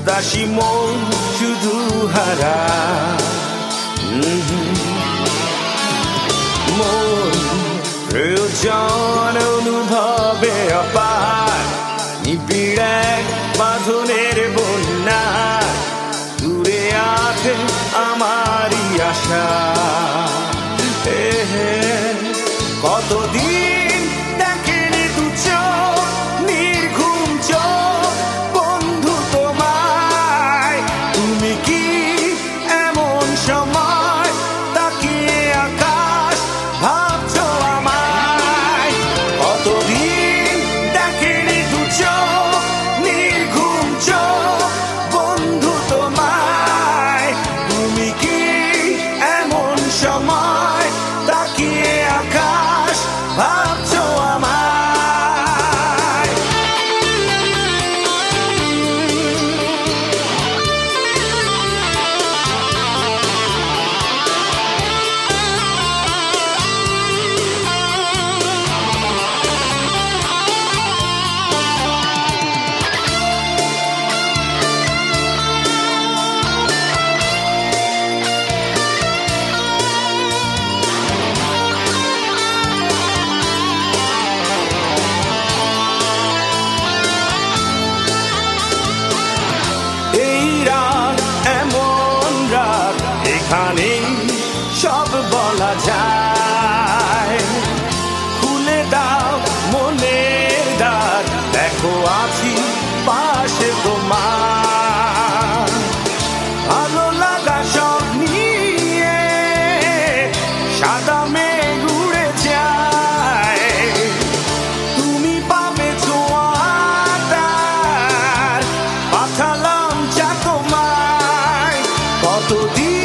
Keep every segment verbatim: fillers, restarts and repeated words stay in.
উদাসী মন শুধু হারা মন প্রয়োজন অনুভবে অপার নিবিড় এক বাঁধনের বন্যা দূরে আছে আমারই আশা কতদিন দেখেনি দু চোখ নির্ঘুম চোখ বন্ধু তোমায় তুমি কি এমন সময় তাকিয়ে আকাশ ভাবছো আমায় কতদিন দেখেনি দু চোখ নির্ঘুম চোখ বন্ধু তোমায় তুমি কি এমন সময় তাকিয়ে আকাশ ভাবছো আমায় এখানে সব বলা যায় খুলে দাও মনের দ্বার দেখো আছি পাশে তোমার ভালো লাগা সব নিয়ে সাদা মেঘ উড়ে যায় তুমি পাবে ছোঁয়াটার পাঠালাম চা তোমায় কতদিন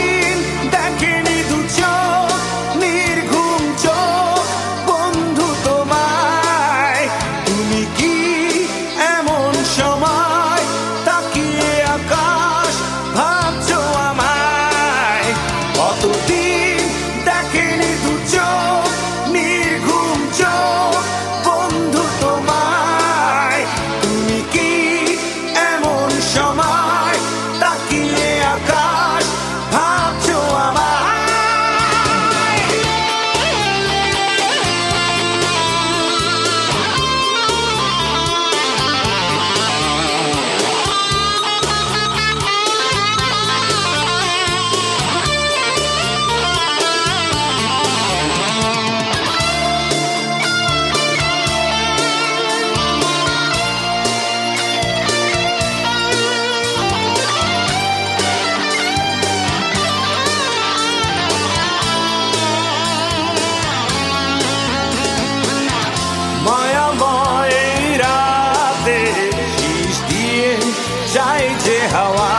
চাই যে হাওয়া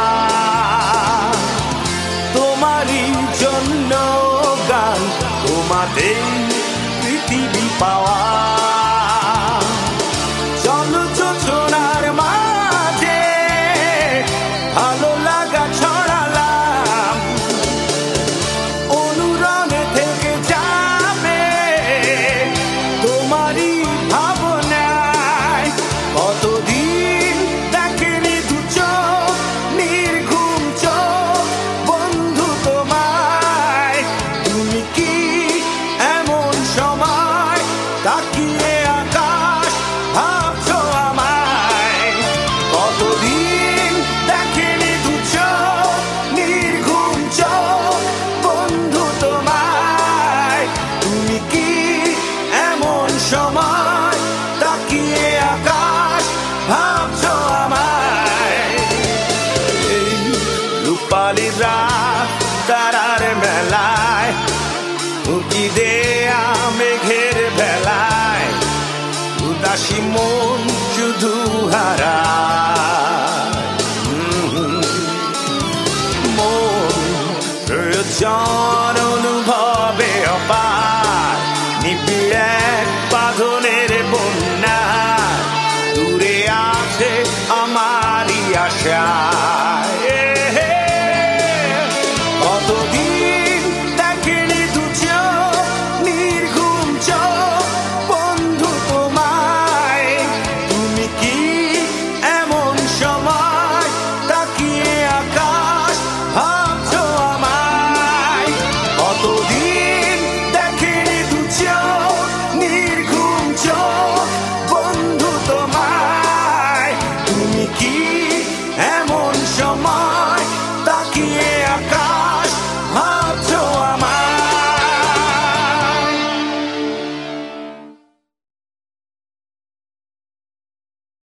তোমারই জন্য গান তোমাদের পৃথিবী পাওয়া চলো যোজনার মাঝে ভালো লাগা ছড়ালাম অনুরণে থেকে যাবে তোমারই ভাবনায় কতদিন তাকিয়ে আকাশ ভাবছো আমায় কতদিন দেখেনি দু চোখ নির্ঘুম চোখ বন্ধু তোমায় তুমি কি এমন সময় তাকিয়ে আকাশ ভাবছো আমায় এই রূপালি রাত তারার মেলায় উকি দেয়া মেঘের বেলায় উদাসী মন শুধু হারা মন প্রয়োজন অনুভবে অপার নিবিড় এক বাঁধনের বন্যা দূরে আছে আমারই আশা কতদিন দেখেনি দু চোখ নির্ঘুম চোখ বন্ধু তোমায় তুমি কি এমন সময় তাকে তাকিয়ে আকাশ